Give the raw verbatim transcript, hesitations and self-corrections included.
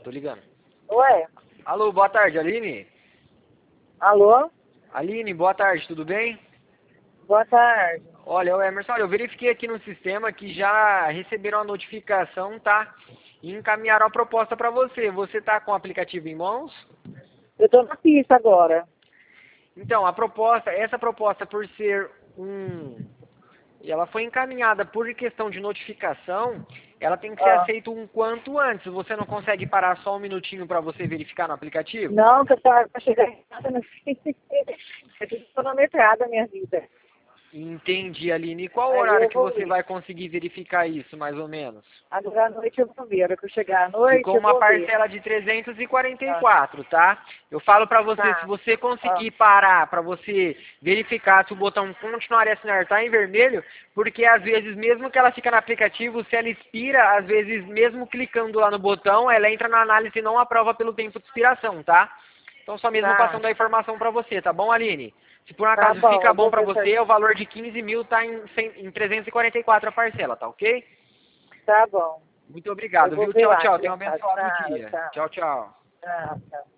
tô ligando. Oi? Alô, boa tarde, Aline? Alô? Aline, boa tarde, tudo bem? Boa tarde. Olha, o Emerson, olha, eu verifiquei aqui no sistema que já receberam a notificação, tá? E encaminharam a proposta para você. Você tá com o aplicativo em mãos? Eu tô na pista agora. Então, a proposta, essa proposta por ser um... ela foi encaminhada por questão de notificação, ela tem que ser Ah. aceita um quanto antes. Você não consegue parar só um minutinho para você verificar no aplicativo? Não, que eu tava pra chegar em casa, não sei. É tudo cronometrado a minha vida. Entendi, Aline. E qual Aí horário eu que vou você ver. vai conseguir verificar isso, mais ou menos? Agora à noite eu vou ver. A hora que eu chegar à noite Ficou eu uma vou ver. parcela de trezentos e quarenta e Tá. quatro, tá? Eu falo pra você, se Tá. você Ah. conseguir parar, pra você verificar se o botão continuar a assinar tá em vermelho, porque às vezes, mesmo que ela fica no aplicativo, se ela expira, às vezes, mesmo clicando lá no botão, ela entra na análise e não aprova pelo tempo de expiração, tá? Então, só mesmo Tá. passando a informação pra você, tá bom, Aline? Se por um Tá acaso bom, fica eu bom vou pra ver você, certinho. o valor de quinze mil tá em, cem em trezentos e quarenta e quatro a parcela, tá ok? Tá bom. Muito Eu obrigado, vou viu? ver Tchau, lá tchau. que Tenha um mensagem. abençoado Tá, dia. tá. Tchau, tchau. Tá, tá.